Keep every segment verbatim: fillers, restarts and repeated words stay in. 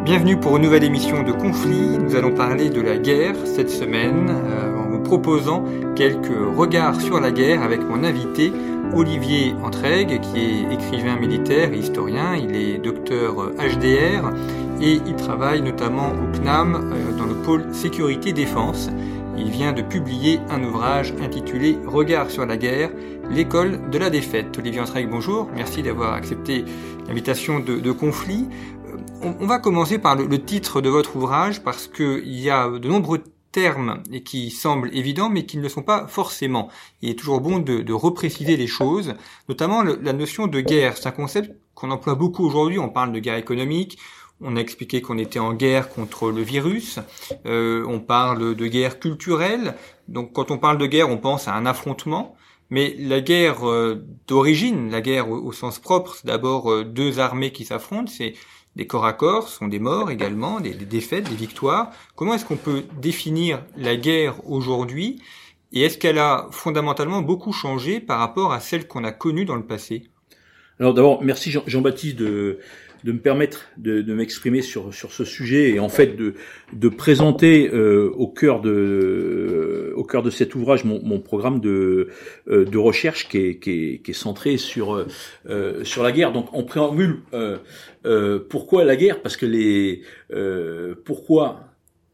Bienvenue pour une nouvelle émission de Conflit. Nous allons parler de la guerre cette semaine euh, en vous proposant quelques regards sur la guerre avec mon invité Olivier Entraigues, qui est écrivain militaire et historien. Il est docteur H D R et il travaille notamment au C N A M euh, dans le pôle sécurité-défense. Il vient de publier un ouvrage intitulé « Regards sur la guerre, l'école de la défaite ». Olivier Entraigues, bonjour. Merci d'avoir accepté l'invitation de, de Conflit. On, on va commencer par le, le titre de votre ouvrage parce qu'il y a de nombreux termes et qui semblent évidents mais qui ne le sont pas forcément. Il est toujours bon de, de repréciser les choses, notamment le, la notion de guerre. C'est un concept qu'on emploie beaucoup aujourd'hui. On parle de guerre économique. On a expliqué qu'on était en guerre contre le virus. Euh, on parle de guerre culturelle. Donc, quand on parle de guerre, on pense à un affrontement. Mais la guerre euh, d'origine, la guerre au, au sens propre, c'est d'abord euh, deux armées qui s'affrontent. C'est des corps à corps, ce sont des morts également, des, des défaites, des victoires. Comment est-ce qu'on peut définir la guerre aujourd'hui? Et est-ce qu'elle a fondamentalement beaucoup changé par rapport à celle qu'on a connue dans le passé? Alors d'abord, merci Jean, Jean-Baptiste de de me permettre de, de m'exprimer sur sur ce sujet et en fait de de présenter euh, au cœur de euh, au cœur de cet ouvrage mon, mon programme de euh, de recherche qui est qui est qui est centré sur euh, sur la guerre. Donc en préambule, euh, euh, pourquoi la guerre? Parce que les euh, pourquoi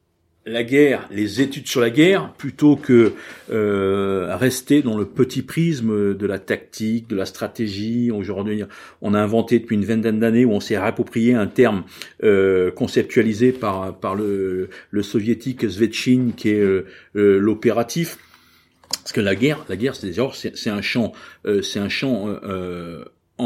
la guerre, les études sur la guerre, plutôt que euh, rester dans le petit prisme de la tactique, de la stratégie. Aujourd'hui, on a inventé depuis une vingtaine d'années où on s'est approprié un terme euh, conceptualisé par par le, le soviétique Svetchin, qui est euh, euh, l'opératif. Parce que la guerre, la guerre, c'est déjà c'est, c'est un champ, euh, c'est un champ euh,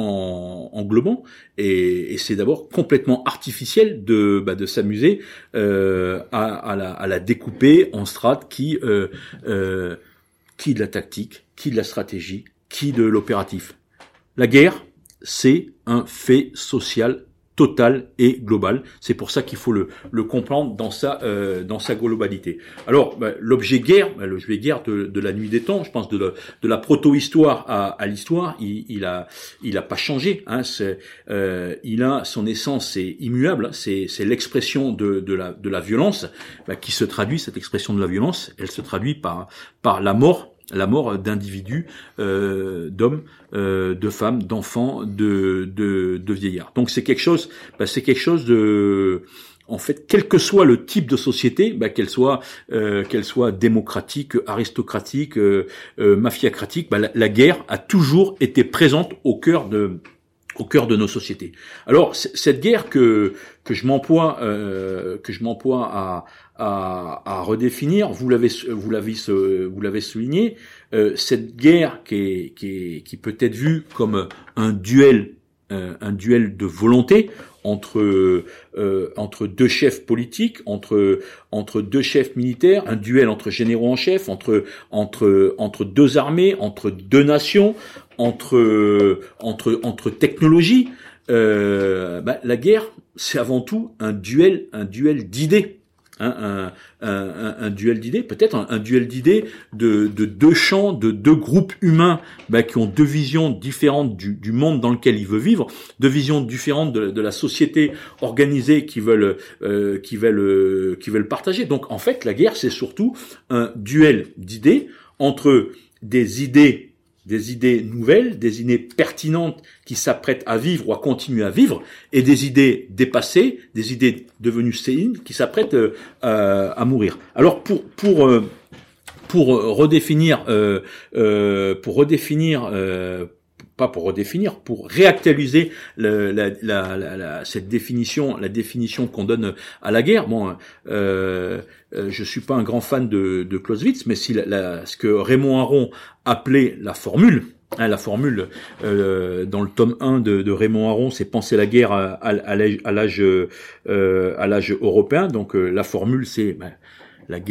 en englobant et, et c'est d'abord complètement artificiel de bah, de s'amuser euh, à, à la à la découper en strates qui euh, euh, qui de la tactique, qui de la stratégie, qui de l'opératif. La guerre, c'est un fait social total et global. C'est pour ça qu'il faut le, le comprendre dans sa euh, dans sa globalité. Alors, bah, l'objet guerre, bah, l'objet guerre de, de la nuit des temps, je pense de, la, de la proto-histoire à, à l'histoire, il, il a il a pas changé. Hein, c'est, euh, il a son essence, c'est immuable. C'est c'est l'expression de de la de la violence bah, qui se traduit. Cette expression de la violence, elle se traduit par par la mort. La mort d'individus, euh, d'hommes, euh, de femmes, d'enfants, de, de, de vieillards. Donc c'est quelque chose, bah, c'est quelque chose de, en fait, quel que soit le type de société, bah, qu'elle soit, euh, qu'elle soit démocratique, aristocratique, euh, euh, mafiacratique, bah, la, la guerre a toujours été présente au cœur de au cœur de nos sociétés. Alors c- cette guerre que que je m'emploie euh, que je m'emploie à à, à redéfinir, vous l'avez vous l'avez vous l'avez souligné, euh, cette guerre qui est qui est qui peut être vue comme un duel euh, un duel de volonté entre euh, entre deux chefs politiques, entre entre deux chefs militaires, un duel entre généraux en chef, entre entre entre deux armées, entre deux nations, entre entre entre technologies. Euh, bah, la guerre, c'est avant tout un duel un duel d'idées. Hein, un, un, un, un duel d'idées, peut-être un, un duel d'idées de, de deux champs, de deux groupes humains bah, qui ont deux visions différentes du, du monde dans lequel ils veulent vivre, deux visions différentes de, de la société organisée qu'ils veulent, euh, qu'ils veulent, euh, qu'ils veulent partager. Donc en fait, la guerre, c'est surtout un duel d'idées entre des idées des idées nouvelles, des idées pertinentes qui s'apprêtent à vivre ou à continuer à vivre, et des idées dépassées, des idées devenues séniles qui s'apprêtent euh, à, à mourir. Alors pour pour euh, pour redéfinir euh, euh, pour redéfinir euh, pas pour redéfinir, pour réactualiser le, la, la, la, la, cette définition, la définition qu'on donne à la guerre. Bon, euh, je suis pas un grand fan de, de Clausewitz, mais si la, la, ce que Raymond Aron appelait la formule, hein, la formule euh, dans le tome un de, de Raymond Aron, c'est penser la guerre à, à, à l'âge euh, à l'âge européen. Donc euh, la formule, c'est ben, la guerre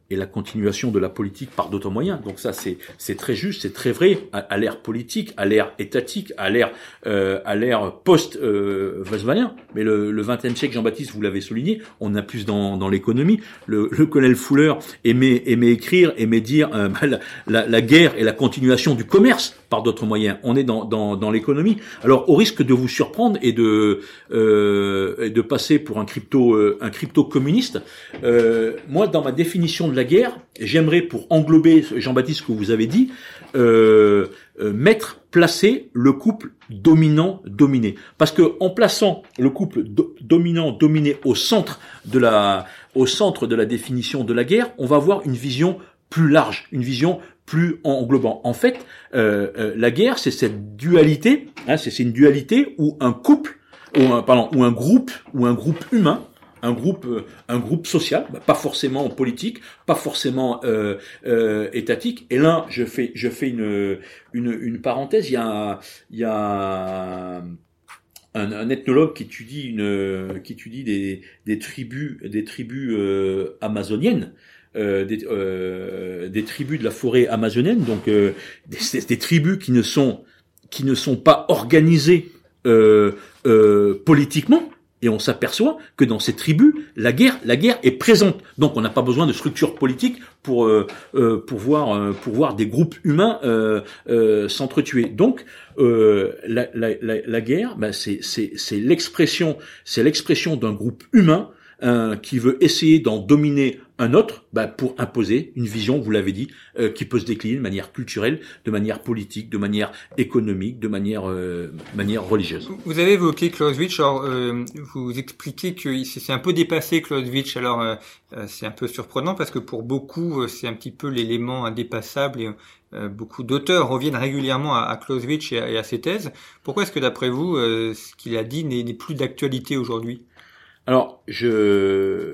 et la continuation de la politique par d'autres moyens. Donc ça, c'est c'est très juste, c'est très vrai à, à l'ère politique, à l'ère étatique, à l'ère euh, à l'ère post euh, Weizmannien. Mais le, le vingtième siècle, Jean-Baptiste, vous l'avez souligné, on a plus dans dans l'économie. Le, le colonel Fuller aimait aimait écrire, aimait dire euh, la, la, la guerre est la continuation du commerce par d'autres moyens. On est dans dans dans l'économie. Alors au risque de vous surprendre et de euh, et de passer pour un crypto euh, un crypto communiste, euh, moi dans ma définition de la guerre, j'aimerais, pour englober, Jean-Baptiste, ce que vous avez dit, euh, euh, mettre, placer le couple dominant-dominé. Parce que en plaçant le couple do- dominant-dominé au centre de la, au centre de la définition de la guerre, on va avoir une vision plus large, une vision plus englobante. En fait, euh, euh, la guerre, c'est cette dualité, hein, c'est, c'est une dualité où un couple, ou un, pardon, ou un groupe, ou un groupe humain, un groupe un groupe social, bah, pas forcément politique, pas forcément euh, euh, étatique. Et là, je fais je fais une une une parenthèse. Il y a il y a un, un ethnologue qui étudie une qui étudie des des tribus des tribus euh, amazoniennes. Euh, des, euh, des tribus de la forêt amazonienne, donc euh, des, des tribus qui ne sont qui ne sont pas organisées euh, euh, politiquement. Et on s'aperçoit que dans ces tribus, la guerre, la guerre est présente. Donc, on n'a pas besoin de structures politiques pour euh, euh, pour voir euh, pour voir des groupes humains euh, euh, s'entretuer. Donc, euh, la, la, la, la guerre, ben, c'est c'est c'est l'expression c'est l'expression d'un groupe humain euh, qui veut essayer d'en dominer un autre, bah, pour imposer une vision, vous l'avez dit, euh, qui peut se décliner de manière culturelle, de manière politique, de manière économique, de manière euh, manière religieuse. Vous avez évoqué Clausewitz, alors euh, vous expliquez que c'est un peu dépassé Clausewitz, alors euh, c'est un peu surprenant parce que pour beaucoup c'est un petit peu l'élément indépassable et euh, beaucoup d'auteurs reviennent régulièrement à, à Clausewitz et à, et à ses thèses. Pourquoi est-ce que d'après vous euh, ce qu'il a dit n'est, n'est plus d'actualité aujourd'hui ? Alors, je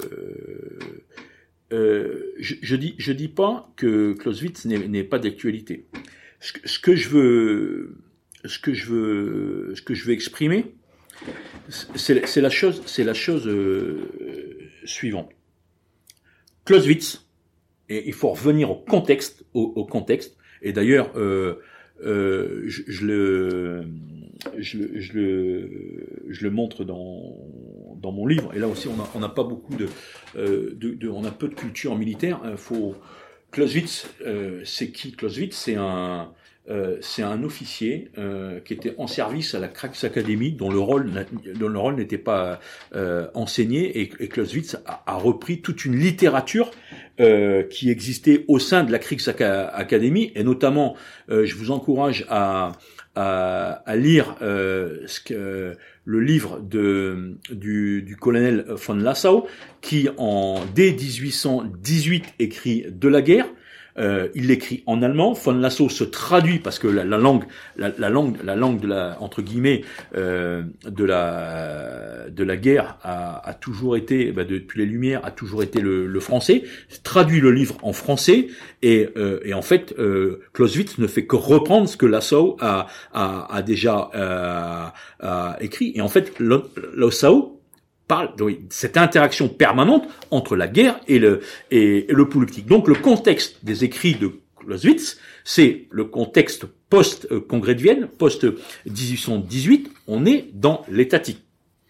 Euh, je, je dis, je dis pas que Clausewitz n'est, n'est pas d'actualité. Ce, ce que je veux, ce que je veux, ce que je veux exprimer, c'est, c'est la chose, c'est la chose euh, suivante. Clausewitz, et il faut revenir au contexte, au, au contexte. Et d'ailleurs, euh, euh, je, je le, je, je le, je le montre dans dans mon livre. Et là aussi, on a, on n'a pas beaucoup de, euh, de, de, on a peu de culture militaire. Il faut Clausewitz, euh, c'est qui Clausewitz ? C'est un, euh, c'est un officier euh, qui était en service à la Kriegsakademie, dont le rôle, dont le rôle n'était pas euh, enseigné. Et, et Clausewitz a, a repris toute une littérature euh, qui existait au sein de la Kriegsakademie, et notamment, euh, je vous encourage à À, à lire euh, ce que, le livre de du, du colonel von Lassau, qui en dès dix-huit cent dix-huit écrit de la guerre. Euh, il l'écrit en allemand. Von Lassau se traduit parce que la, la langue, la, la langue, la langue de la entre guillemets euh, de la de la guerre a, a toujours été, bah, depuis les Lumières, a toujours été le, le français. Traduit le livre en français et, euh, et en fait, euh, Clausewitz ne fait que reprendre ce que Lassau a, a, a déjà euh, a écrit. Et en fait, Lassau parle de cette interaction permanente entre la guerre et le, et, et le politique. Donc le contexte des écrits de Clausewitz, c'est le contexte post-congrès de Vienne, post-dix-huit cent dix-huit, on est dans l'étatique.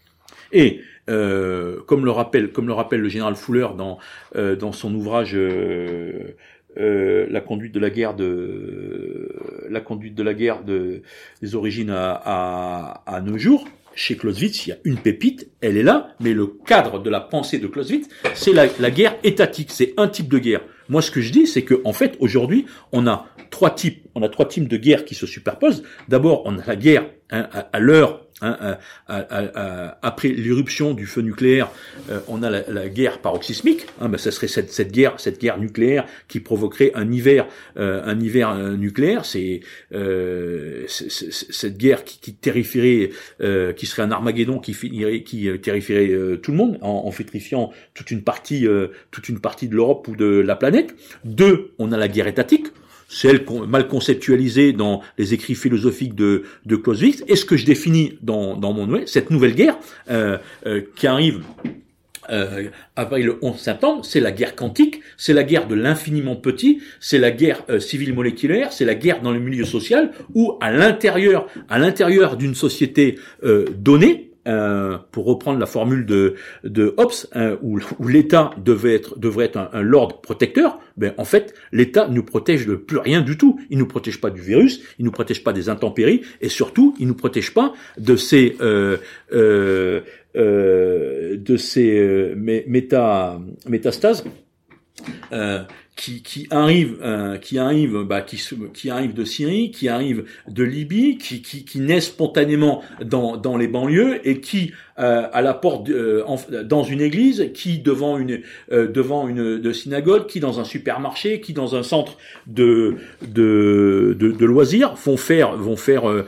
Et euh, comme le rappelle, comme le rappelle le général Fuller dans, euh, dans son ouvrage euh, euh, La conduite de la guerre de la conduite de la guerre de, des origines à, à, à nos jours, chez Clausewitz, il y a une pépite, elle est là, mais le cadre de la pensée de Clausewitz, c'est la, la guerre étatique, c'est un type de guerre. Moi, ce que je dis, c'est que, en fait, aujourd'hui, on a trois types, on a trois types de guerre qui se superposent. D'abord, on a la guerre hein, à, à l'heure, hein, à, à, à, après l'irruption du feu nucléaire, euh, on a la, la guerre paroxysmique. Hein, ben, ça serait cette, cette guerre, cette guerre nucléaire qui provoquerait un hiver, euh, un hiver euh, nucléaire. C'est, euh, c'est, c'est cette guerre qui, qui terrifierait, euh, qui serait un Armageddon qui finirait, qui euh, terrifierait euh, tout le monde en, en pétrifiant toute une partie, euh, toute une partie de l'Europe ou de la planète. Deux, on a la guerre étatique. Celle mal conceptualisée dans les écrits philosophiques de, de Clausewitz, et ce que je définis dans, dans mon ouest, cette nouvelle guerre euh, euh, qui arrive Euh, après le onze septembre, c'est la guerre quantique, c'est la guerre de l'infiniment petit, c'est la guerre euh, civile moléculaire, c'est la guerre dans le milieu social, où à l'intérieur, à l'intérieur d'une société euh, donnée, euh, pour reprendre la formule de, de Hobbes, hein, où, où l'État devait être, devrait être un, un lord protecteur, ben en fait, l'État ne protège de plus rien du tout. Il nous protège pas du virus, il nous protège pas des intempéries, et surtout, il nous protège pas de ces euh, euh, euh, de ces euh, méta, métastases euh, qui, qui arrivent, euh, qui arrivent, bah, qui, qui arrivent de Syrie, qui arrivent de Libye, qui, qui, qui naissent spontanément dans, dans les banlieues et qui euh, à la porte euh, en, dans une église, qui devant une euh, devant une de synagogue, qui dans un supermarché, qui dans un centre de de de, de loisirs vont faire vont faire euh,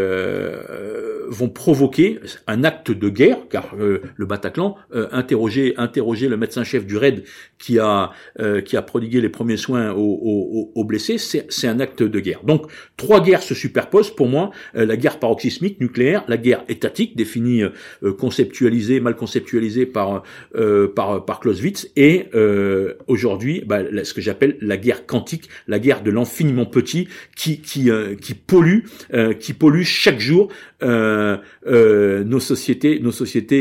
euh, vont provoquer un acte de guerre, car euh, le Bataclan euh, interroger interroger le médecin-chef du raid qui a euh, qui a prodigué les premiers soins aux, aux, aux blessés, c'est c'est un acte de guerre. Donc trois guerres se superposent pour moi, euh, la guerre paroxysmique nucléaire, la guerre étatique définie euh, conceptualisé, mal conceptualisé par euh, par par Clausewitz, et euh, aujourd'hui, bah, ce que j'appelle la guerre quantique, la guerre de l'infiniment petit, qui qui euh, qui pollue, euh, qui pollue chaque jour euh, euh, nos sociétés, nos sociétés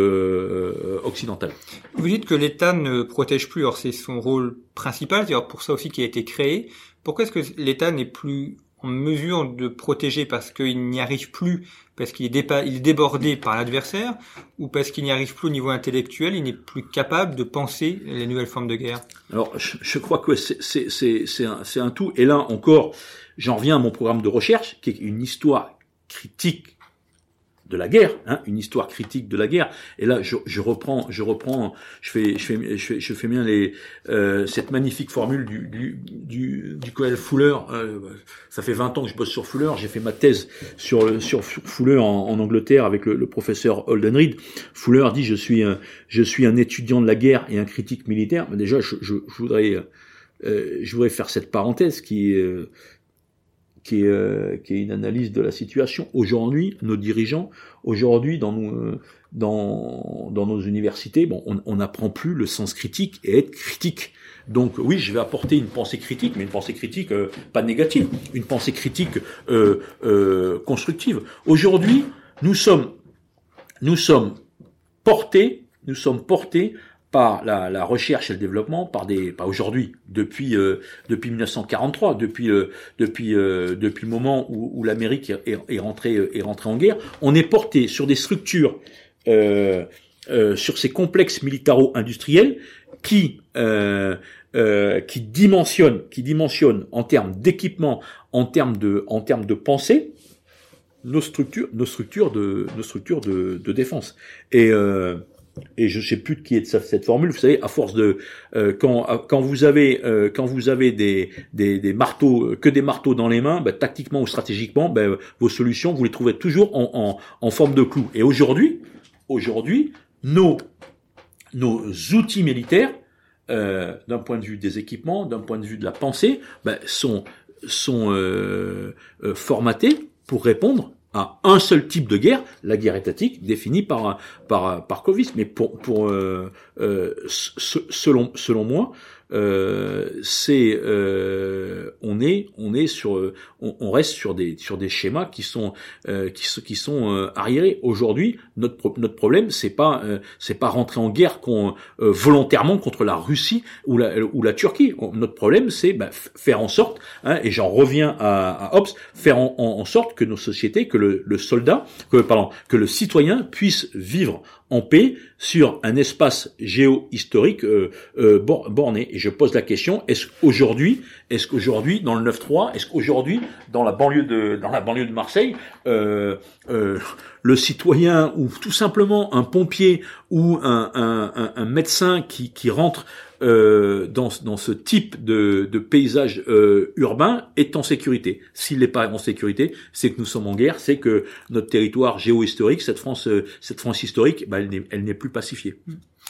euh, occidentales. Vous dites que l'État ne protège plus, alors c'est son rôle principal, c'est pour ça aussi qu'il a été créé. Pourquoi est-ce que l'État n'est plus en mesure de protéger, parce qu'il n'y arrive plus, parce qu'il est, dépa- il est débordé par l'adversaire, ou parce qu'il n'y arrive plus au niveau intellectuel, il n'est plus capable de penser les nouvelles formes de guerre? Alors, je, je crois que c'est, c'est, c'est, c'est, un, c'est un tout. Et là encore, j'en reviens à mon programme de recherche, qui est une histoire critique de la guerre, hein, une histoire critique de la guerre. Et là, je, je reprends, je reprends, je fais, je fais, je fais, je fais bien les, euh, cette magnifique formule du, du, du, du colonel Fuller. Euh, ça fait vingt ans que je bosse sur Fuller. J'ai fait ma thèse sur, sur Fuller en, en Angleterre avec le, le professeur Holden Reed. Fuller dit: je suis un, je suis un étudiant de la guerre et un critique militaire. Mais déjà, je, je, je voudrais, euh, je voudrais faire cette parenthèse qui est, euh, qui est, euh, qui est une analyse de la situation. Aujourd'hui, nos dirigeants, aujourd'hui, dans nos, dans, dans nos universités, bon, on n'apprend plus le sens critique et être critique. Donc oui, je vais apporter une pensée critique, mais une pensée critique euh, pas négative, une pensée critique euh, euh, constructive. Aujourd'hui, nous sommes, nous sommes portés, nous sommes portés par la, la recherche et le développement, par des, pas aujourd'hui, depuis euh, depuis mille neuf cent quarante-trois, depuis euh, depuis euh, depuis le moment où, où l'Amérique est, est rentrée est rentrée en guerre, on est porté sur des structures, euh, euh, sur ces complexes militaro-industriels qui euh, euh, qui dimensionnent, qui dimensionnent en termes d'équipement, en termes de en termes de pensée, nos structures, nos structures de nos structures de, de défense. Et euh, Et je sais plus de qui est de cette formule. Vous savez, à force de euh, quand quand vous avez euh, quand vous avez des des des marteaux, que des marteaux dans les mains, bah, tactiquement ou stratégiquement, bah, vos solutions vous les trouvez toujours en en, en forme de clou. Et aujourd'hui, aujourd'hui, nos nos outils militaires, euh, d'un point de vue des équipements, d'un point de vue de la pensée, bah, sont sont euh, euh, formatés pour répondre à un seul type de guerre, la guerre étatique, définie par par par Clausewitz. Mais pour pour euh, euh, selon selon moi, euh, c'est euh, on est on est sur on, on reste sur des sur des schémas qui sont euh, qui sont qui sont euh, arriérés. Aujourd'hui, notre notre problème, c'est pas euh, c'est pas rentrer en guerre qu'on, euh, volontairement contre la Russie ou la ou la Turquie. Notre problème, c'est bah, faire en sorte, hein, et j'en reviens à, à Hobbes, faire en, en, en sorte que nos sociétés, que le, le soldat, que pardon, que le citoyen puisse vivre en paix sur un espace géo-historique euh, euh, borné. Et je pose la question: est-ce qu'aujourd'hui, est-ce qu'aujourd'hui dans le neuf trois, est-ce qu'aujourd'hui dans la banlieue de dans la banlieue de Marseille, euh, euh, le citoyen ou tout simplement un pompier ou un, un, un, un médecin qui, qui rentre euh, dans, dans ce type de, de paysage euh, urbain est en sécurité? S'il n'est pas en sécurité, c'est que nous sommes en guerre, c'est que notre territoire géo-historique, cette France, cette France historique, bah, elle n'est, elle n'est plus pacifiée.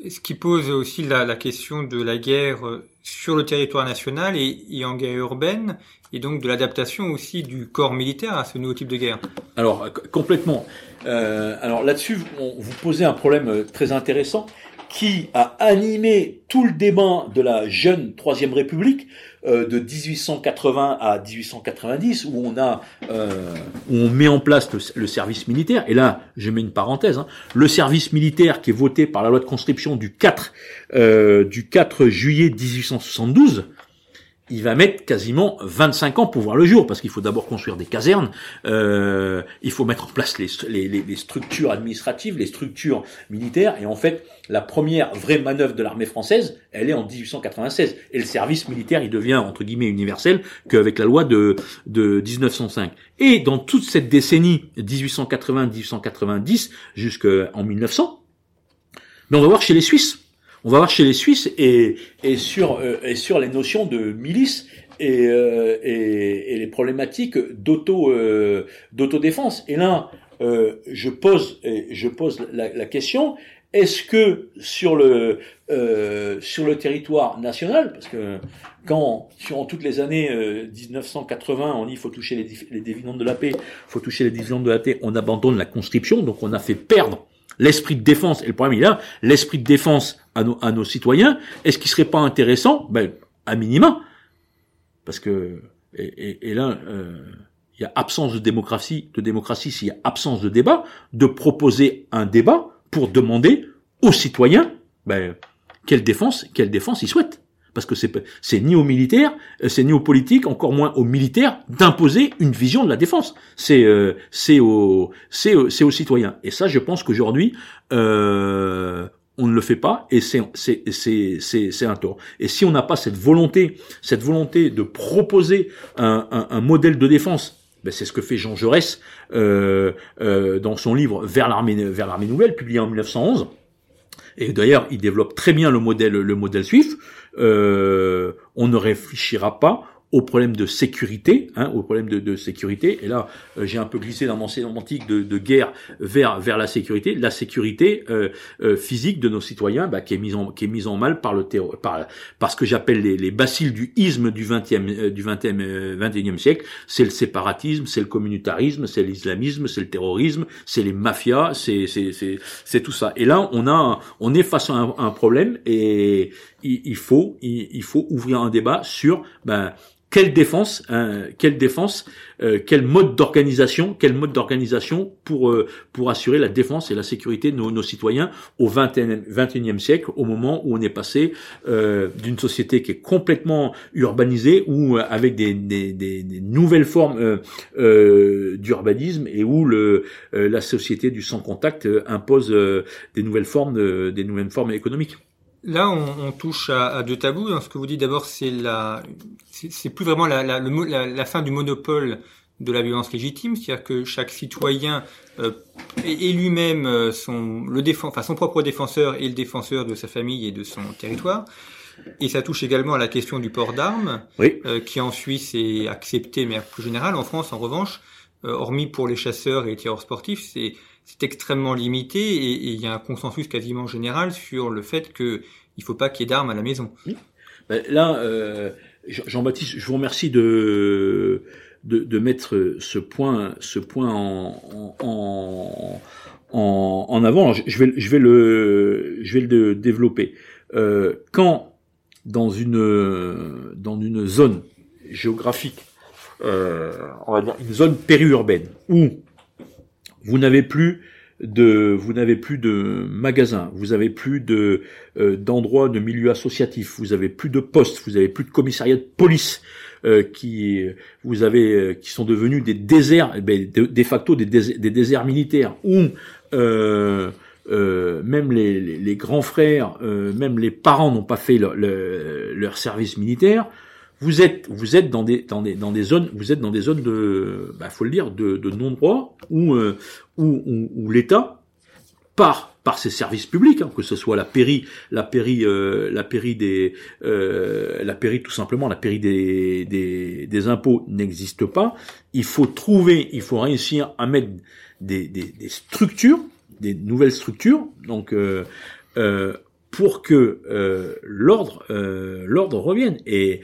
Ce qui pose aussi la, la question de la guerre sur le territoire national et, et en guerre urbaine, et donc de l'adaptation aussi du corps militaire à ce nouveau type de guerre. Alors, complètement. Euh, alors là-dessus, on, vous posez un problème très intéressant qui a animé tout le débat de la jeune Troisième République euh, de dix-huit cent quatre-vingts à dix-huit cent quatre-vingt-dix, où on a euh, où on met en place le, le service militaire. Et là, je mets une parenthèse. Hein, le service militaire qui est voté par la loi de conscription du quatre euh, du quatre juillet dix-huit cent soixante-douze. Il va mettre quasiment vingt-cinq ans pour voir le jour, parce qu'il faut d'abord construire des casernes, euh, il faut mettre en place les, les, les structures administratives, les structures militaires, et en fait, la première vraie manœuvre de l'armée française, elle est en dix-huit cent quatre-vingt-seize, et le service militaire, il devient, entre guillemets, universel, qu'avec la loi de, de dix-neuf cent cinq. Et dans toute cette décennie, dix-huit cent quatre-vingts à dix-huit cent quatre-vingt-dix, jusqu'en mille neuf cents, mais on va voir chez les Suisses. On va voir chez les Suisses et, et sur euh, et sur les notions de milice et, euh, et, et les problématiques d'auto euh, d'autodéfense. Et là, euh, je pose je pose la, la question: est-ce que sur le euh, sur le territoire national, parce que quand sur toutes les années euh, dix-neuf cent quatre-vingts, on dit il faut toucher les, les dividendes de la paix, faut toucher les dividendes de la paix, on abandonne la conscription, donc on a fait perdre l'esprit de défense. Et le problème il est là, l'esprit de défense à nos, à nos citoyens. Est-ce qu'il serait pas intéressant, ben, à minima, parce que, et, et, et là, euh, il y a absence de démocratie, de démocratie s'il y a absence de débat, de proposer un débat pour demander aux citoyens, ben, quelle défense, quelle défense ils souhaitent. Parce que c'est, c'est ni aux militaires, c'est ni aux politiques, encore moins aux militaires, d'imposer une vision de la défense. C'est, euh, c'est aux, c'est, c'est aux citoyens. Et ça, je pense qu'aujourd'hui, euh, on ne le fait pas, et c'est, c'est, c'est, c'est, c'est un tort. Et si on n'a pas cette volonté, cette volonté de proposer un, un, un modèle de défense, ben c'est ce que fait Jean Jaurès, euh, euh, dans son livre Vers l'armée, vers l'armée nouvelle, publié en mille neuf cent onze. Et d'ailleurs, il développe très bien le modèle, le modèle suif. Euh, on ne réfléchira pas au problème de sécurité, hein, au problème de, de sécurité. Et là, euh, j'ai un peu glissé dans mon sémantique de, de guerre vers vers la sécurité, la sécurité euh, euh, physique de nos citoyens, bah, qui est mise en qui est mise en mal par le terror, par par ce que j'appelle les, les bacilles du isme du vingtième euh, du vingtième euh, vingt et unième siècle. C'est le séparatisme, c'est le communautarisme, c'est l'islamisme, c'est le terrorisme, c'est les mafias, c'est c'est c'est c'est tout ça. Et là, on a on est face à un, un problème, et il, il faut il, il faut ouvrir un débat sur ben quelle défense, hein, quelle défense, euh, quel mode d'organisation, quel mode d'organisation pour euh, pour assurer la défense et la sécurité de nos, nos citoyens au vingt et unième siècle, au moment où on est passé euh, d'une société qui est complètement urbanisée, ou euh, avec des, des, des, des nouvelles formes euh, euh, d'urbanisme, et où le euh, la société du sans contact euh, impose euh, des nouvelles formes de, des nouvelles formes économiques. Là, on, on touche à, à deux tabous. Dans ce que vous dites, d'abord, c'est la, c'est, c'est plus vraiment la, la, le, la, la fin du monopole de la violence légitime, c'est-à-dire que chaque citoyen euh, est lui-même son, le défend, enfin son propre défenseur et le défenseur de sa famille et de son territoire. Et ça touche également à la question du port d'armes, oui. euh, qui en Suisse est accepté, mais plus général. En France, en revanche, euh, hormis pour les chasseurs et les tireurs sportifs, c'est c'est extrêmement limité, et il y a un consensus quasiment général sur le fait que il faut pas qu'il y ait d'armes à la maison. Oui. Ben là, euh, Jean-Baptiste, je vous remercie de, de de mettre ce point ce point en en en, en avant. Alors, je vais je vais le je vais le développer. Euh, quand dans une dans une zone géographique, euh, on va dire une zone périurbaine, où vous n'avez plus de, vous n'avez plus de magasins, vous avez plus de euh, d'endroits, de milieux associatifs, vous avez plus de postes, vous avez plus de commissariats de police, euh, qui, vous avez, euh, qui sont devenus des déserts, eh ben, de, de facto des, dés, des déserts militaires, où euh, euh, même les, les, les grands frères, euh, même les parents n'ont pas fait leur, leur, leur service militaire. Vous êtes, vous êtes dans des, dans des, dans des zones, vous êtes dans des zones de, bah, faut le dire, de, de non-droit, où, euh, où, où, où l'État, par, par ses services publics, hein, que ce soit la pairie, la pairie, euh, la pairie des, euh, la pairie tout simplement, la pairie des, des, des impôts n'existe pas. Il faut trouver, il faut réussir à mettre des, des, des structures, des nouvelles structures, donc, euh, euh, pour que euh, l'ordre euh, l'ordre revienne. Et,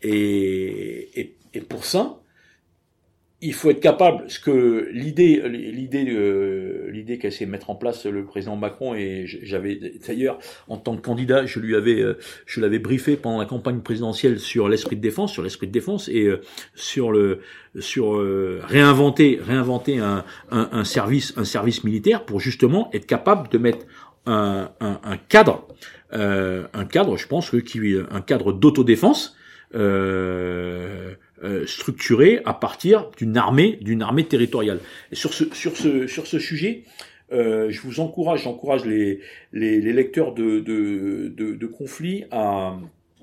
et, et, et pour ça, il faut être capable, ce que l'idée, l'idée, euh, l'idée qu'a essayé de mettre en place le président Macron, et j'avais d'ailleurs en tant que candidat, je lui avais, je l'avais briefé pendant la campagne présidentielle sur l'esprit de défense, sur l'esprit de défense et euh, sur le, sur euh, réinventer, réinventer un, un, un service, un service militaire pour justement être capable de mettre un, un, un cadre, euh, un cadre, je pense que qui, un cadre d'autodéfense. Euh, Euh, structuré à partir d'une armée, d'une armée territoriale. Et sur ce, sur ce, sur ce sujet, euh, je vous encourage, j'encourage les, les, les lecteurs de, de, de, de conflits à,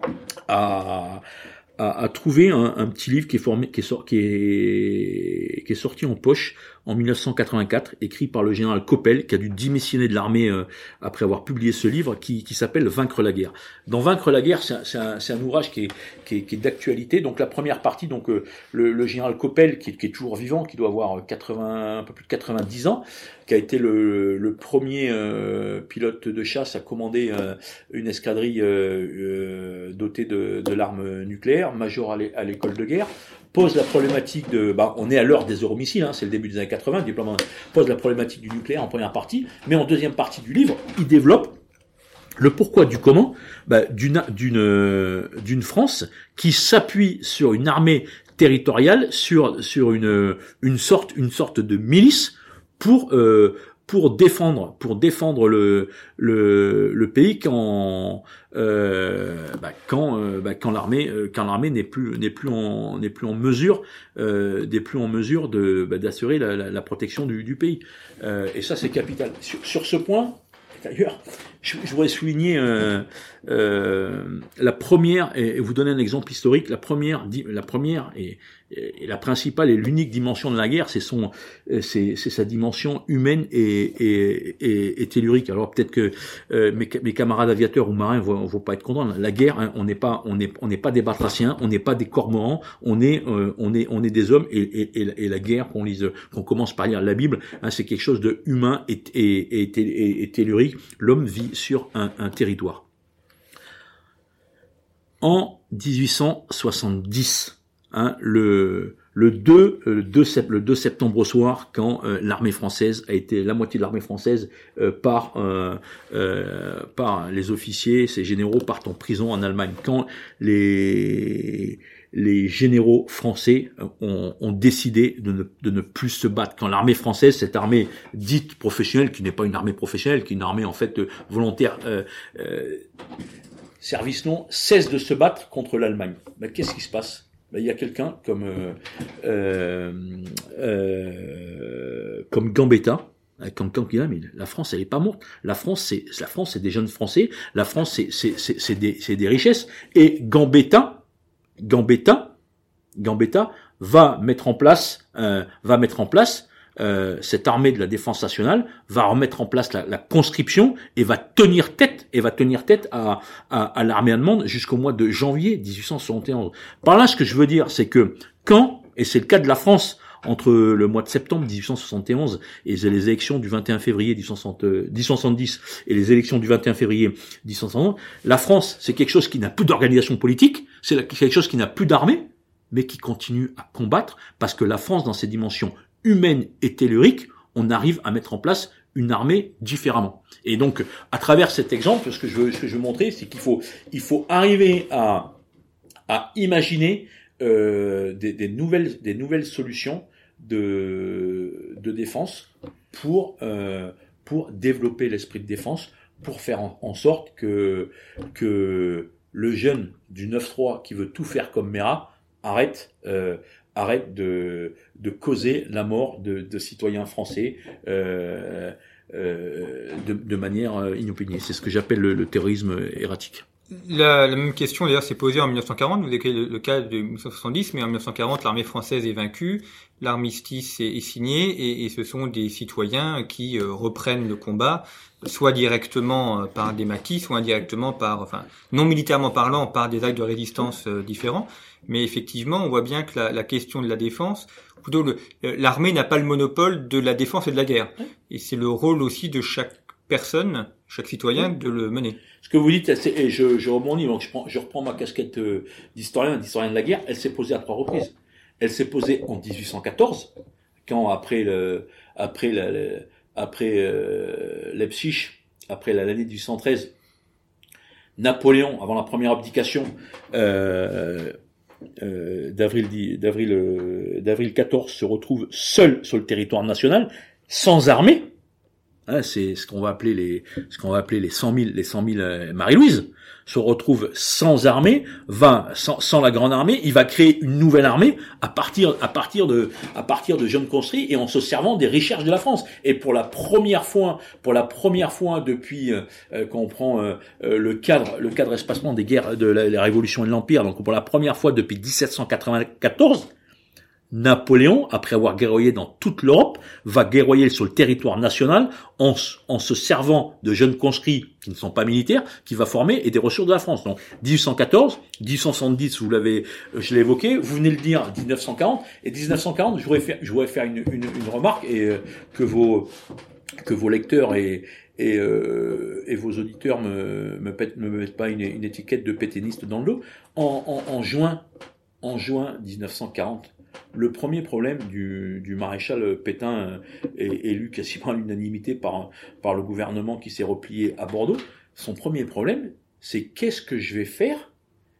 à, à, à trouver un, un petit livre qui est formé, qui est, sor, qui est, qui est sorti en poche en mille neuf cent quatre-vingt-quatre, écrit par le général Coppel, qui a dû démissionner de l'armée euh, après avoir publié ce livre, qui, qui s'appelle Vaincre la guerre. Dans Vaincre la guerre, c'est un, c'est un, c'est un ouvrage qui est, qui est, qui est d'actualité. Donc la première partie, donc euh, le, le général Coppel, qui est, qui est toujours vivant, qui doit avoir quatre-vingts, un peu plus de quatre-vingt-dix ans, qui a été le, le premier euh, pilote de chasse à commander euh, une escadrille euh, euh, dotée de, de l'arme nucléaire, major à l'école de guerre, pose la problématique de, bah, on est à l'heure des euromissiles, hein, c'est le début des années quatre-vingts, déploiement, pose la problématique du nucléaire en première partie, mais en deuxième partie du livre, il développe le pourquoi du comment, bah, d'une, d'une, d'une France qui s'appuie sur une armée territoriale, sur, sur une, une sorte, une sorte de milice pour, euh, pour défendre, pour défendre le, le, le pays quand, euh, bah, quand, euh, bah, quand l'armée, euh, quand l'armée n'est plus, n'est plus en, n'est plus en mesure, euh, n'est plus en mesure de, bah, d'assurer la, la, la protection du, du pays. Euh, et ça, c'est capital. Sur, sur ce point, d'ailleurs, je, je voudrais souligner euh, euh, la première, et vous donner un exemple historique. La première, la première et, et la principale et l'unique dimension de la guerre, c'est son, c'est, c'est sa dimension humaine et, et, et, et tellurique. Alors peut-être que euh, mes, mes camarades aviateurs ou marins vont, vont pas être contents. La guerre, hein, on n'est pas, on n'est, on n'est pas des batraciens, on n'est pas des cormorans, on est, euh, on est, on est des hommes. Et, et, et, et la guerre, qu'on lise, qu'on commence par lire la Bible, hein, c'est quelque chose de humain et, et, et, et, et tellurique. L'homme vit sur un, un territoire. En dix-huit cent soixante-dix, hein, le, le, deux, le, deux, le deux septembre au soir, quand euh, l'armée française a été, la moitié de l'armée française euh, par, euh, euh, par les officiers, ces généraux partent en prison en Allemagne, quand les, les généraux français ont, ont décidé de ne, de ne plus se battre. Quand l'armée française, cette armée dite professionnelle, qui n'est pas une armée professionnelle, qui est une armée en fait volontaire, euh, euh, service non, cesse de se battre contre l'Allemagne. Ben, qu'est-ce qui se passe? Ben, il y a quelqu'un comme euh, euh, euh, comme Gambetta, comme quand il a, mais la France elle est pas morte. La France c'est la France c'est des jeunes Français. La France c'est c'est c'est, c'est des c'est des richesses. Et Gambetta, Gambetta, Gambetta va mettre en place euh, va mettre en place Euh, cette armée de la défense nationale, va remettre en place la, la conscription et va tenir tête et va tenir tête à, à, à l'armée allemande jusqu'au mois de janvier dix-huit cent soixante et onze. Par là, ce que je veux dire, c'est que quand, et c'est le cas de la France, entre le mois de septembre dix-huit cent soixante et onze et les élections du vingt et un février dix-huit cent soixante-dix et les élections du vingt et un février dix-huit cent soixante et onze, la France, c'est quelque chose qui n'a plus d'organisation politique, c'est quelque chose qui n'a plus d'armée, mais qui continue à combattre parce que la France, dans ses dimensions humaine et tellurique, on arrive à mettre en place une armée différemment. Et donc, à travers cet exemple, ce que je veux, ce que je veux montrer, c'est qu'il faut, il faut arriver à, à imaginer euh, des, des nouvelles, des nouvelles solutions de, de défense pour, euh, pour développer l'esprit de défense, pour faire en, en sorte que, que le jeune du neuf trois qui veut tout faire comme Marat arrête. Euh, arrête de, de causer la mort de, de citoyens français euh, euh, de, de manière inopinée. C'est ce que j'appelle le, le terrorisme erratique. La, la même question d'ailleurs s'est posée en mille neuf cent quarante, vous avez le, le cas de mille neuf cent soixante-dix, mais en mille neuf cent quarante l'armée française est vaincue, l'armistice est, est signé et, et ce sont des citoyens qui euh, reprennent le combat, soit directement euh, par des maquis, soit indirectement par, enfin non militairement parlant, par des actes de résistance euh, différents. Mais effectivement, on voit bien que la, la question de la défense, plutôt le, l'armée n'a pas le monopole de la défense et de la guerre. Et c'est le rôle aussi de chaque personne, chaque citoyen de le mener. Ce que vous dites, c'est, et je, je rebondis, donc je, prends, je reprends ma casquette euh, d'historien, d'historien de la guerre, elle s'est posée à trois reprises. Elle s'est posée en dix-huit cent quatorze, quand après le, après la, le, après euh, Leipzig, après l'année dix-huit cent treize, Napoléon, avant la première abdication euh, euh, d'avril, d'avril, euh, d'avril quatorze, se retrouve seul sur le territoire national, sans armée. Hein, c'est ce qu'on va appeler les, ce qu'on va appeler les cent mille, les cent mille euh, Marie-Louise, se retrouve sans armée, va sans, sans la grande armée, il va créer une nouvelle armée à partir, à partir de, à partir de jeunes conscrits et en se servant des richesses de la France. Et pour la première fois, pour la première fois depuis euh, quand on prend euh, le cadre, le cadre espacement des guerres de la, la Révolution et de l'Empire, donc pour la première fois depuis dix-sept cent quatre-vingt-quatorze. Napoléon, après avoir guerroyé dans toute l'Europe, va guerroyer sur le territoire national en, en se servant de jeunes conscrits qui ne sont pas militaires, qui va former et des ressources de la France. Donc dix-huit cent quatorze, dix-huit cent soixante-dix, vous l'avez, je l'ai évoqué, vous venez le dire, dix-neuf cent quarante, et dix-neuf cent quarante, je voudrais faire, je voudrais faire une, une, une remarque et euh, que vos que vos lecteurs et et, euh, et vos auditeurs me me, pètent, me mettent pas une, une étiquette de pétainiste dans le dos. En, en, en juin, en juin dix-neuf cent quarante. Le premier problème du, du maréchal Pétain, est élu quasiment à l'unanimité par, par le gouvernement qui s'est replié à Bordeaux, son premier problème, c'est qu'est-ce que je vais faire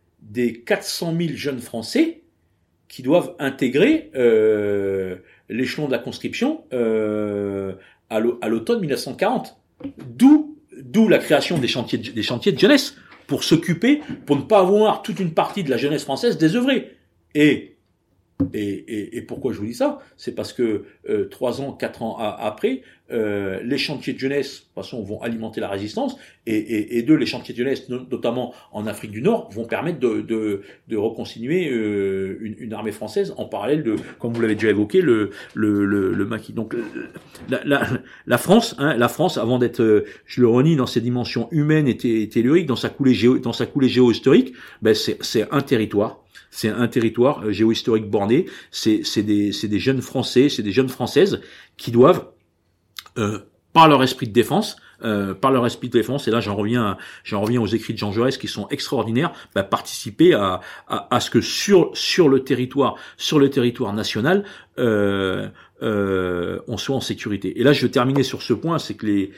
des quatre cent mille jeunes Français qui doivent intégrer euh, l'échelon de la conscription euh, à l'automne mille neuf cent quarante. D'où, d'où la création des chantiers de, des chantiers de jeunesse, pour s'occuper, pour ne pas avoir toute une partie de la jeunesse française désœuvrée. Et Et, et, et pourquoi je vous dis ça? C'est parce que euh, trois ans, quatre ans à, après, euh, les chantiers de jeunesse, de toute façon, vont alimenter la résistance, et, et, et deux, les chantiers de jeunesse, notamment en Afrique du Nord, vont permettre de, de, de reconstituer euh, une, une armée française en parallèle de, comme vous l'avez déjà évoqué, le, le, le, le maquis. Donc, la, la, la France, hein, la France, avant d'être, euh, je le renie, dans ses dimensions humaines et, et telluriques, dans sa coulée géo, dans sa coulée géohistorique, ben c'est, c'est un territoire. C'est un territoire euh, géohistorique borné. C'est, c'est des, c'est des jeunes Français, c'est des jeunes Françaises qui doivent, euh, par leur esprit de défense, euh, par leur esprit de défense, et là j'en reviens, j'en reviens aux écrits de Jean Jaurès qui sont extraordinaires, bah, participer à, à, à ce que sur sur le territoire, sur le territoire national, euh, euh, on soit en sécurité. Et là je vais terminer sur ce point, c'est que les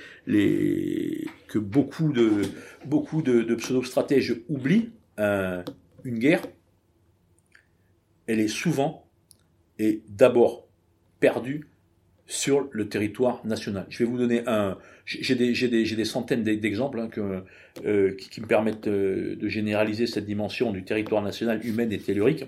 les que beaucoup de beaucoup de, de pseudo-stratèges oublient euh, une guerre. Elle est souvent et d'abord perdue sur le territoire national. Je vais vous donner un, j'ai des, j'ai des, j'ai des centaines d'exemples hein, que, euh, qui, qui me permettent euh, de généraliser cette dimension du territoire national humaine et tellurique.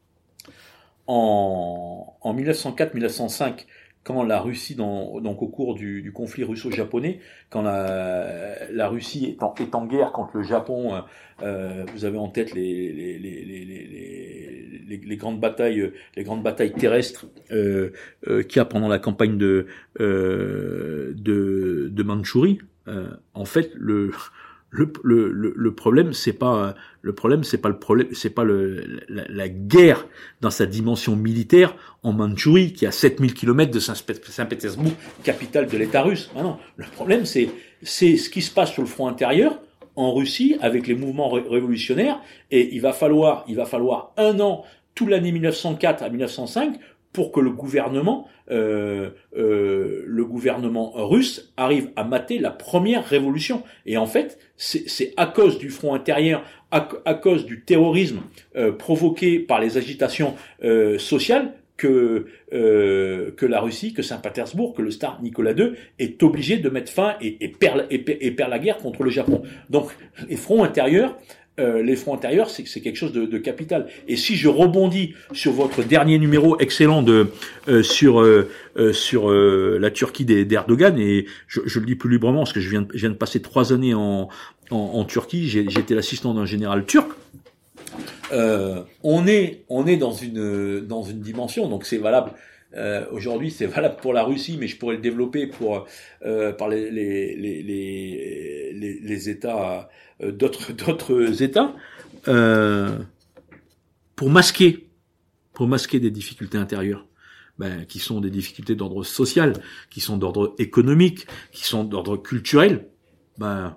En, en mille neuf cent quatre mille neuf cent cinq, quand la Russie, dans, donc au cours du, du conflit russo-japonais, quand la, la Russie est en, est en guerre contre le Japon, euh, vous avez en tête les, les, les, les, les, les, les grandes batailles, les grandes batailles terrestres euh, euh, qu'il y a pendant la campagne de euh, de, de Mandchourie. Euh, en fait, le Le, le, le, le problème, c'est pas le problème, c'est pas le problème, c'est pas le la, la guerre dans sa dimension militaire en Mandchourie, qui est à sept mille kilomètres de Saint-Pétersbourg, capitale de l'État russe. Ah non, le problème, c'est c'est ce qui se passe sur le front intérieur en Russie avec les mouvements ré- révolutionnaires. Et il va falloir, il va falloir un an, toute l'année mille neuf cent quatre à mille neuf cent cinq, pour que le gouvernement, euh, euh, le gouvernement russe arrive à mater la première révolution. Et en fait, c'est, c'est à cause du front intérieur, à, à cause du terrorisme euh, provoqué par les agitations euh, sociales, que euh, que la Russie, que Saint-Pétersbourg, que le tsar Nicolas deux est obligé de mettre fin et, et, perd, et, et perd la guerre contre le Japon. Donc, les fronts intérieurs. Euh, les fronts intérieurs, c'est, c'est quelque chose de, de capital. Et si je rebondis sur votre dernier numéro excellent de euh, sur euh, euh, sur euh, la Turquie d'Erdogan, et je, je le dis plus librement parce que je viens, je viens de passer trois années en, en, en Turquie. J'ai, j'étais l'assistant d'un général turc. Euh, on est on est dans une dans une dimension, donc c'est valable. Euh, aujourd'hui, c'est valable pour la Russie, mais je pourrais le développer pour euh, par les les les les, les, les États euh, d'autres d'autres États euh, pour masquer pour masquer des difficultés intérieures, ben, qui sont des difficultés d'ordre social, qui sont d'ordre économique, qui sont d'ordre culturel. ben,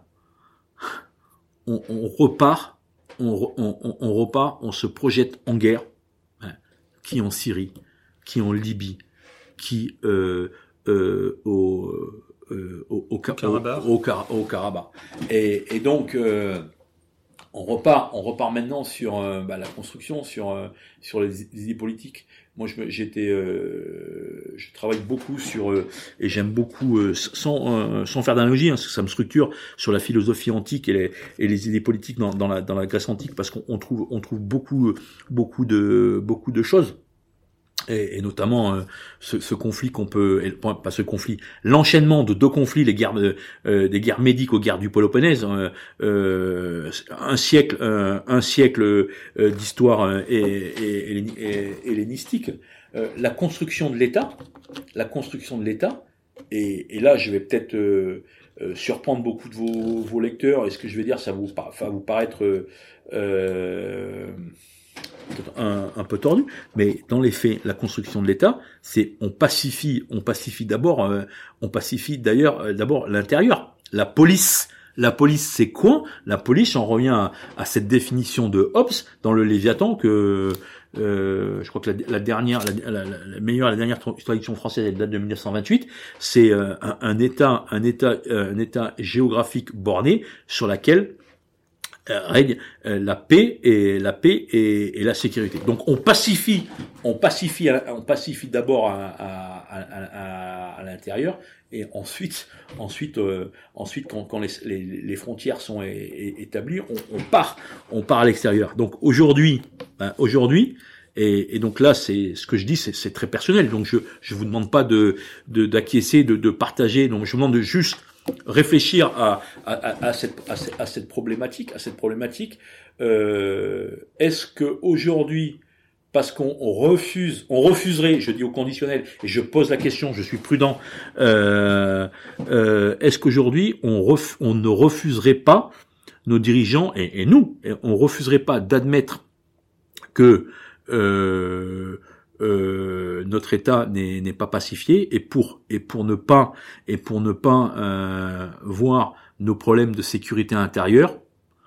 on, on repart, on, on, on repart, on se projette en guerre, hein, qui en Syrie, qui en Libye, qui euh, euh, au, euh, au, au, au, Karabakh. au, au, au Karabakh. Et, et donc, euh, on repart, on repart maintenant sur euh, bah, la construction, sur euh, sur les, les idées politiques. Moi, je, j'étais, euh, je travaille beaucoup sur euh, et j'aime beaucoup euh, sans euh, sans faire d'analogie, hein, parce que ça me structure sur la philosophie antique et les et les idées politiques dans, dans la dans la Grèce antique, parce qu'on on trouve on trouve beaucoup beaucoup de beaucoup de choses. Et, et notamment euh, ce, ce conflit qu'on peut, pas ce conflit, l'enchaînement de deux conflits, les guerres, euh, des guerres médiques aux guerres du Péloponnèse, euh, euh, un siècle, euh, un siècle euh, d'histoire euh, et, et, et, et, hellénistique, euh, la construction de l'État, la construction de l'État, et, et là je vais peut-être euh, euh, surprendre beaucoup de vos, vos lecteurs, et ce que je vais dire, ça vous, va vous paraître euh, Un, un peu tordu, mais dans les faits, la construction de l'État, c'est on pacifie, on pacifie d'abord, euh, on pacifie d'ailleurs euh, d'abord l'intérieur. La police, la police, c'est quoi? La police, on revient à, à cette définition de Hobbes dans le Léviathan que euh, je crois que la, la dernière, la, la, la meilleure, la dernière traduction française, elle date de mille neuf cent vingt-huit. C'est euh, un, un État, un État, euh, un État géographique borné sur laquelle Euh, règne euh, la paix et la paix et, et la sécurité. Donc on pacifie, on pacifie, on pacifie d'abord à, à, à, à, à l'intérieur et ensuite, ensuite, euh, ensuite quand, quand les, les, les frontières sont é, é, établies, on, on part, on part à l'extérieur. Donc aujourd'hui, ben, aujourd'hui. Et, et donc là, c'est ce que je dis, c'est, c'est très personnel. Donc je je vous demande pas de, de d'acquiescer, de, de partager. Donc je vous demande de juste réfléchir à, à, à, à, cette, à, cette, à cette problématique, à cette problématique. Euh, est-ce que aujourd'hui, parce qu'on on refuse, on refuserait, je dis au conditionnel, et je pose la question, je suis prudent, euh, euh, est-ce qu'aujourd'hui on, ref, on ne refuserait pas, nos dirigeants et, et nous, on refuserait pas d'admettre que euh, Euh, notre État n'est, n'est pas pacifié et pour et pour ne pas et pour ne pas euh, voir nos problèmes de sécurité intérieure,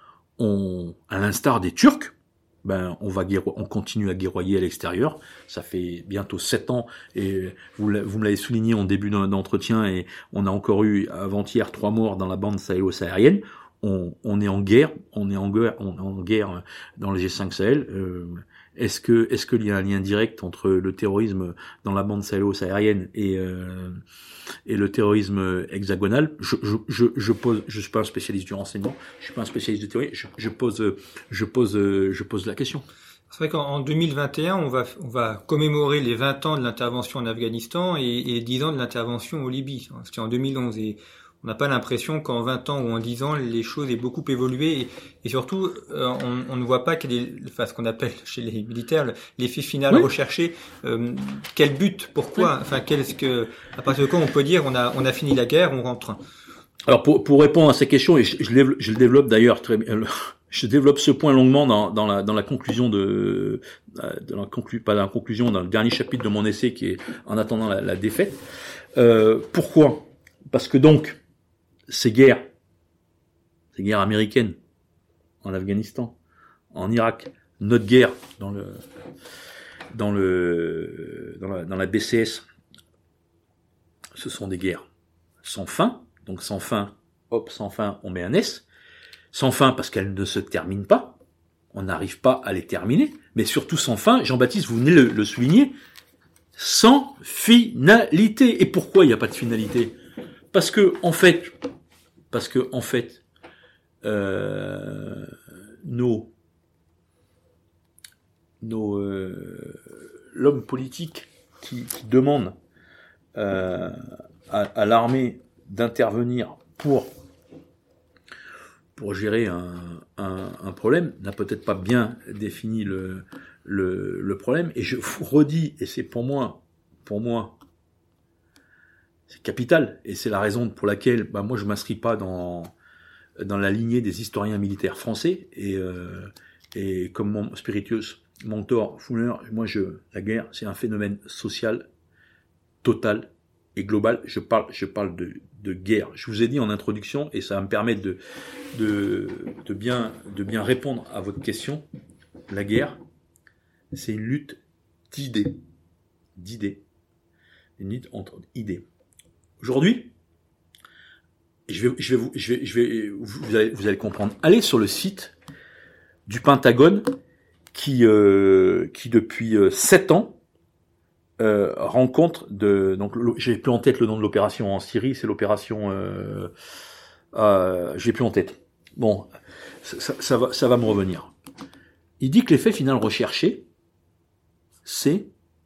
on, à l'instar des Turcs, ben on va guerro- on continue à guerroyer à l'extérieur. Ça fait bientôt sept ans et vous, vous me l'avez souligné en début d'entretien et on a encore eu avant-hier trois morts dans la bande sahélo-saharienne. On, on est en guerre, on est en guerre, on est en guerre dans le G cinq Sahel. Euh, Est-ce que est-ce qu'il y a un lien direct entre le terrorisme dans la bande sahélo-saharienne et euh, et le terrorisme hexagonal? Je je je je pose, je suis pas un spécialiste du renseignement, je suis pas un spécialiste de théorie, je, je pose je pose je pose la question. C'est vrai qu'en deux mille vingt et un, on va on va commémorer les vingt ans de l'intervention en Afghanistan et, et les dix ans de l'intervention en Libye. C'était en deux mille onze et on n'a pas l'impression qu'en vingt ans ou en dix ans, les choses aient beaucoup évolué et, et surtout, euh, on, on ne voit pas quel est, enfin, ce qu'on appelle chez les militaires l'effet final oui. recherché. Euh, quel but? Pourquoi? Oui. Enfin, qu'est-ce que, à partir de quand on peut dire on a on a fini la guerre, on rentre? Alors pour pour répondre à ces questions, et je, je, le, je le développe d'ailleurs très bien. Je développe ce point longuement dans, dans la dans la conclusion de, de la conclu, pas dans la conclusion, dans le dernier chapitre de mon essai qui est En attendant la, la défaite. Euh, pourquoi? Parce que donc ces guerres, ces guerres américaines en Afghanistan, en Irak, notre guerre dans le dans le dans la, dans la B C S, ce sont des guerres sans fin. Donc sans fin, hop, sans fin, on met un S. Sans fin parce qu'elles ne se terminent pas. On n'arrive pas à les terminer. Mais surtout sans fin, Jean-Baptiste, vous venez le, le souligner, sans finalité. Et pourquoi il n'y a pas de finalité? Parce que en fait, parce que en fait, euh, nos, nos, euh, l'homme politique qui, qui demande euh, à, à l'armée d'intervenir pour pour gérer un, un, un problème n'a peut-être pas bien défini le, le, le problème. Et je vous redis, et c'est pour moi, pour moi, c'est capital, et c'est la raison pour laquelle bah, moi je m'inscris pas dans dans la lignée des historiens militaires français, et, euh, et comme mon spiritueux mentor Fuller, moi je la guerre c'est un phénomène social, total et globale. Je parle, je parle de, de guerre. Je vous ai dit en introduction, et ça va me permettre de, de, de bien, de bien répondre à votre question. La guerre, c'est une lutte d'idées, d'idées, une lutte entre idées. Aujourd'hui, je vais, je vais vous, je vais, je vais, vous allez, vous allez comprendre. Allez sur le site du Pentagone, qui, euh, qui depuis euh, sept ans euh, rencontre de, donc j'ai plus en tête le nom de l'opération en Syrie, c'est l'opération, euh, euh, j'ai plus en tête. Bon, ça, ça va, ça va me revenir. Il dit que l'effet final recherché, c'est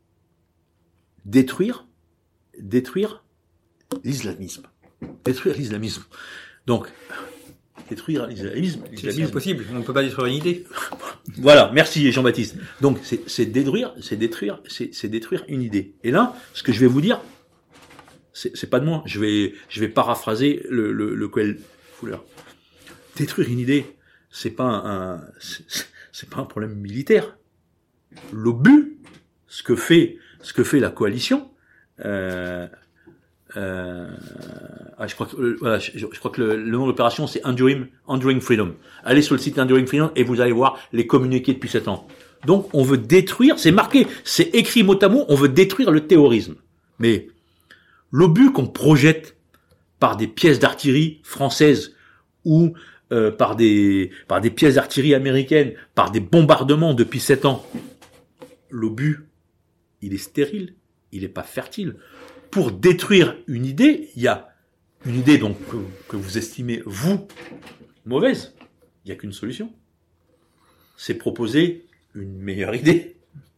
détruire, détruire l'islamisme, détruire l'islamisme. Donc détruire l'islamisme, l'islamisme. C'est impossible, on ne peut pas détruire une idée. Voilà, merci Jean-Baptiste. Donc c'est, c'est détruire, c'est détruire, c'est, c'est détruire une idée. Et là, ce que je vais vous dire, c'est, c'est pas de moi. Je vais, je vais paraphraser le le, le Coel Fuller. Détruire une idée, c'est pas un, un c'est, c'est pas un problème militaire. L'obus, ce que fait, ce que fait la coalition. Euh, Euh, ah, je crois que euh, voilà, je, je crois que le, le nom de l'opération c'est Enduring, Enduring Freedom. Allez sur le site Enduring Freedom et vous allez voir les communiqués depuis sept ans. Donc on veut détruire, c'est marqué, c'est écrit mot à mot, on veut détruire le terrorisme. Mais l'obus qu'on projette par des pièces d'artillerie françaises ou euh, par des par des pièces d'artillerie américaines, par des bombardements depuis sept ans, l'obus, il est stérile, il est pas fertile. Pour détruire une idée, il y a une idée donc que, que vous estimez, vous, mauvaise. Il n'y a qu'une solution. C'est proposer une meilleure idée.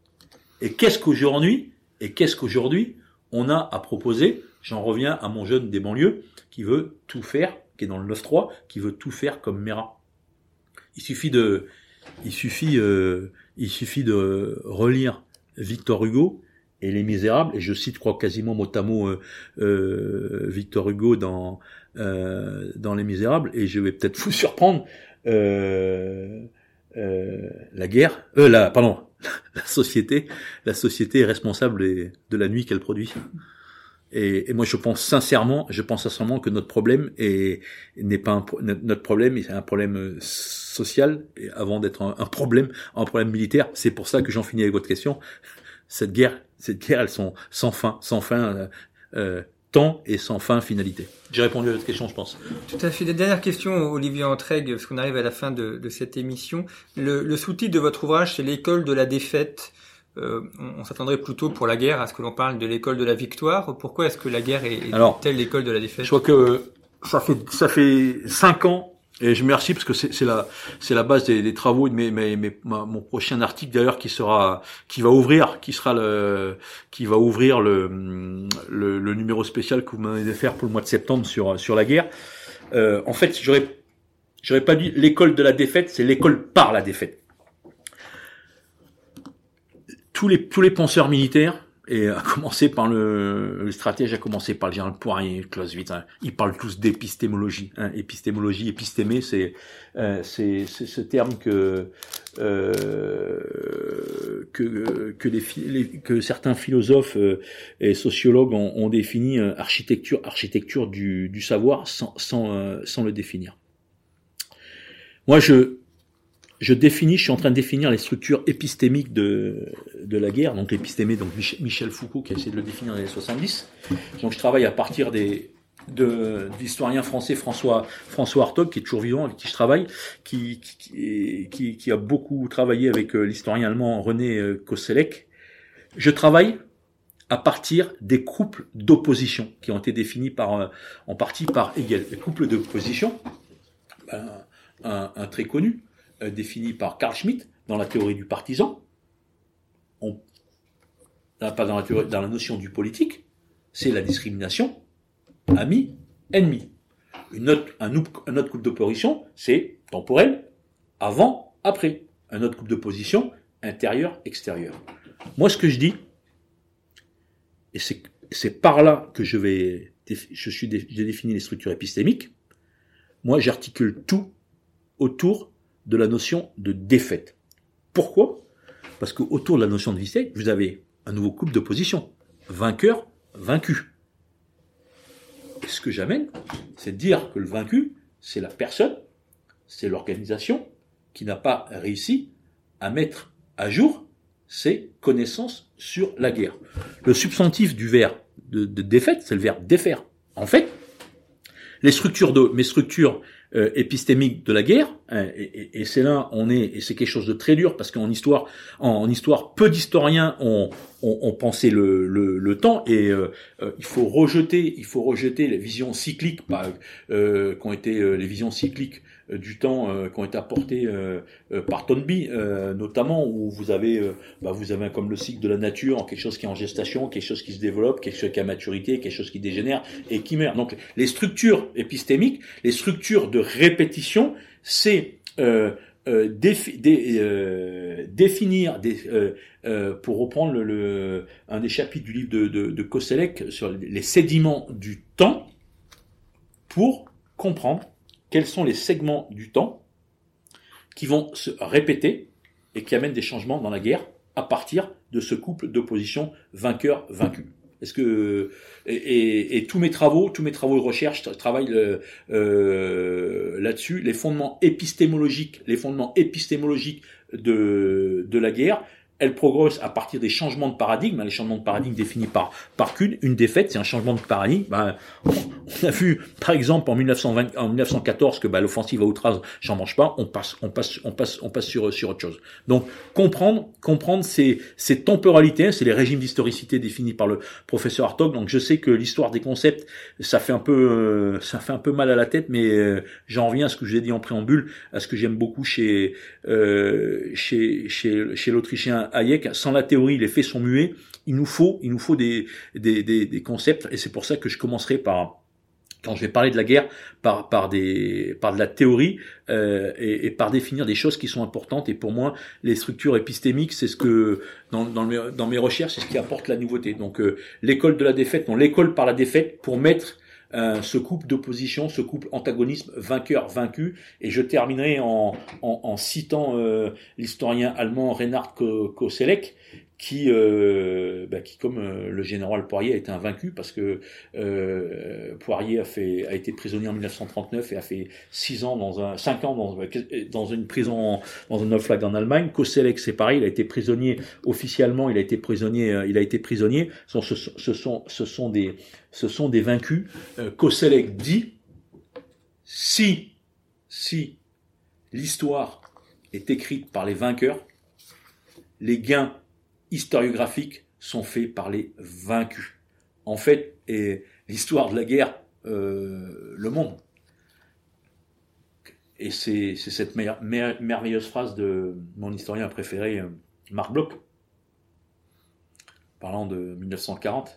Et qu'est-ce qu'aujourd'hui, et qu'est-ce qu'aujourd'hui, on a à proposer? J'en reviens à mon jeune des banlieues, qui veut tout faire, qui est dans le neuf trois, qui veut tout faire comme Mera. Il suffit de, il suffit, euh, il suffit de relire Victor Hugo, et Les Misérables, et je cite, je crois, quasiment mot à mot euh, euh, Victor Hugo dans euh, dans Les Misérables, et je vais peut-être vous surprendre. Euh, euh, la guerre, euh, la, pardon, la société, la société est responsable des, de la nuit qu'elle produit. Et, et moi, je pense sincèrement, je pense sincèrement que notre problème est n'est pas un, notre problème, c'est un problème social, et avant d'être un, un problème, un problème militaire. C'est pour ça que j'en finis avec votre question. Cette guerre, cette guerre, elles sont sans fin, sans fin euh, euh, temps et sans fin finalité. J'ai répondu à votre question, je pense. Tout à fait. Dernière question, Olivier Entraigues, parce qu'on arrive à la fin de, de cette émission. Le, le sous-titre de votre ouvrage, c'est l'école de la défaite. Euh, on, on s'attendrait plutôt pour la guerre à ce que l'on parle de l'école de la victoire. Pourquoi est-ce que la guerre est, est Alors, telle l'école de la défaite? Je crois que ça fait ça fait cinq ans. Et je me remercie parce que c'est, c'est la c'est la base des, des travaux de mes, mes, mes ma, mon prochain article d'ailleurs qui sera qui va ouvrir qui sera le qui va ouvrir le le, le numéro spécial que vous m'avez faire pour le mois de septembre sur sur la guerre. Euh, en fait, j'aurais j'aurais pas dit l'école de la défaite, c'est l'école par la défaite. Tous les tous les penseurs militaires, et à commencer par le, le stratège, à commencer par le général Poirier, Clausewitz, hein, ils parlent tous d'épistémologie. Hein, épistémologie, épistémé, c'est, euh, c'est, c'est ce terme que euh, que que, les, les, que certains philosophes euh, et sociologues ont, ont défini euh, architecture architecture du, du savoir sans sans euh, sans le définir. Moi, je Je définis, je suis en train de définir les structures épistémiques de de la guerre. Donc l'épistémé, donc Michel Foucault qui a essayé de le définir dans les années soixante-dix. Donc je travaille à partir des de d'historien français François François Hartog, qui est toujours vivant, avec qui je travaille, qui qui qui, qui a beaucoup travaillé avec l'historien allemand René Koselleck. Je travaille à partir des couples d'opposition qui ont été définis par en partie par Hegel. Les couples d'opposition, ben, un, un très connu, défini par Carl Schmitt dans la théorie du partisan, on, pas dans la, théorie, dans la notion du politique, c'est la discrimination ami-ennemi. Une autre, un, un autre couple d'opposition, c'est temporel, avant, après. Un autre couple d'opposition, intérieur-extérieur. Moi, ce que je dis, et c'est, c'est par là que je vais, je suis, j'ai défini les structures épistémiques. Moi, j'articule tout autour de la notion de défaite. Pourquoi? Parce que autour de la notion de défaite, vous avez un nouveau couple d'opposition. Vainqueur, vaincu. que j'amène, c'est de dire que le vaincu, c'est la personne, c'est l'organisation qui n'a pas réussi à mettre à jour ses connaissances sur la guerre. Le substantif du verbe de, de défaite, c'est le verbe défaire. En fait, les structures de, mes structures euh, épistémiques de la guerre, hein, et, et, et c'est là, on est, et c'est quelque chose de très dur parce qu'en histoire, en, en histoire, peu d'historiens ont, ont, ont pensé le, le, le temps, et euh, euh, il faut rejeter, il faut rejeter les visions cycliques, par, euh, qui ont été euh, les visions cycliques euh, du temps, euh, qui ont été apportées euh, euh, par Toynbee, euh, notamment, où vous avez, euh, bah, vous avez comme le cycle de la nature, quelque chose qui est en gestation, quelque chose qui se développe, quelque chose qui est à maturité, quelque chose qui dégénère et qui meurt. Donc, les structures épistémiques, les structures de répétition, c'est euh, euh, défi, dé, euh, définir, des, euh, euh, pour reprendre le, le, un des chapitres du livre de, de, de Koselleck sur les sédiments du temps, pour comprendre quels sont les segments du temps qui vont se répéter et qui amènent des changements dans la guerre à partir de ce couple d'opposition vainqueur-vaincu. Est-ce que et, et, et tous mes travaux, tous mes travaux de recherche travaillent euh, euh, là-dessus, les fondements épistémologiques, les fondements épistémologiques de de la guerre. Elle progresse à partir des changements de paradigme. Les changements de paradigme définis par par Kuhn. Une défaite, c'est un changement de paradigme. Ben, on a vu, par exemple, en mille neuf cent vingt, en mille neuf cent quatorze, que ben, l'offensive à outrage, j'en mange pas. On passe, on passe, on passe, on passe sur sur autre chose. Donc, comprendre, comprendre ces ces temporalités, c'est les régimes d'historicité définis par le professeur Hartog. Donc, je sais que l'histoire des concepts, ça fait un peu, euh, ça fait un peu mal à la tête, mais euh, j'en reviens à ce que je vous ai dit en préambule, à ce que j'aime beaucoup chez euh, chez chez chez l'Autrichien Hayek. Sans la théorie, les faits sont muets. Il nous faut, il nous faut des, des, des, des concepts, et c'est pour ça que je commencerai par, quand je vais parler de la guerre, par, par des, par de la théorie, euh, et, et par définir des choses qui sont importantes. Et pour moi, les structures épistémiques, c'est ce que, dans, dans, mes, dans mes recherches, c'est ce qui apporte la nouveauté. Donc, euh, l'école de la défaite, non, l'école par la défaite, pour mettre Euh, ce couple d'opposition, ce couple antagonisme vainqueur-vaincu. Et je terminerai en, en, en citant euh, l'historien allemand Reinhard Koselleck, qui, euh, bah, qui comme euh, le général Poirier, a été un vaincu, parce que euh, Poirier a fait, a été prisonnier en mille neuf cent trente-neuf et a fait six ans dans un, cinq ans dans, dans une prison, dans un Oflag en Allemagne. Koselleck, c'est pareil, il a été prisonnier officiellement, il a été prisonnier, euh, il a été prisonnier. Ce, ce, ce sont, ce sont des, ce sont des vaincus. Euh, Koselleck dit, si, si l'histoire est écrite par les vainqueurs, les gains historiographiques sont faits par les vaincus. En fait, et l'histoire de la guerre euh, le montre. Et c'est, c'est cette mer- mer- merveilleuse phrase de mon historien préféré, Marc Bloch, parlant de mille neuf cent quarante.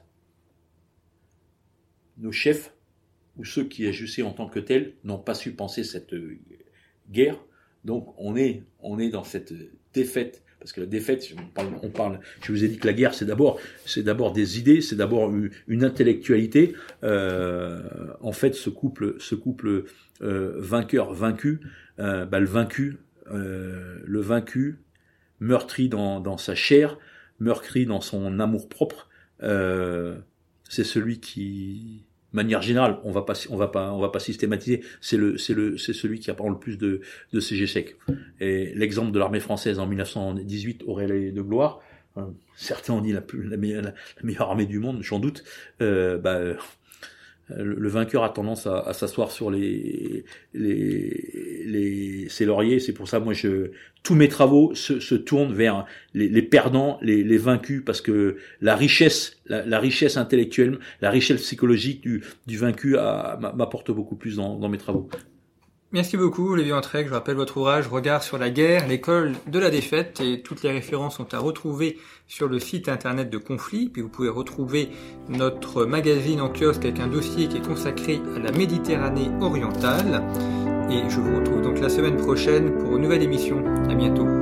Nos chefs, ou ceux qui agissaient en tant que tels, n'ont pas su penser cette guerre. Donc on est, on est dans cette défaite. Parce que la défaite, on parle, on parle, je vous ai dit que la guerre, c'est d'abord, c'est d'abord des idées, c'est d'abord une intellectualité. Euh, en fait, ce couple, ce couple euh, vainqueur-vaincu, euh, bah, le vaincu, euh, le vaincu, meurtri dans, dans sa chair, meurtri dans son amour propre, euh, c'est celui qui, de manière générale, on va pas, on va pas, on va pas systématiser. C'est le, c'est le, c'est celui qui apprend le plus de, de ces échecs. Et l'exemple de l'armée française en mille neuf cent dix-huit aurait les de gloire. Euh, certains ont dit la, plus, la, meilleure, la, la meilleure armée du monde, j'en doute. Euh, bah, le, le vainqueur a tendance à, à s'asseoir sur les, les, les, ses lauriers. C'est pour ça, moi, je, tous mes travaux se, se tournent vers les, les perdants, les, les vaincus, parce que la richesse, la, la richesse intellectuelle, la richesse psychologique du, du vaincu a, m'apporte beaucoup plus dans, dans mes travaux. Merci beaucoup, Olivier Antreg. Je rappelle votre ouvrage Regard sur la guerre, l'école de la défaite, et toutes les références sont à retrouver sur le site internet de Conflit. Puis vous pouvez retrouver notre magazine en kiosque avec un dossier qui est consacré à la Méditerranée orientale. Et je vous retrouve donc la semaine prochaine pour une nouvelle émission. À bientôt.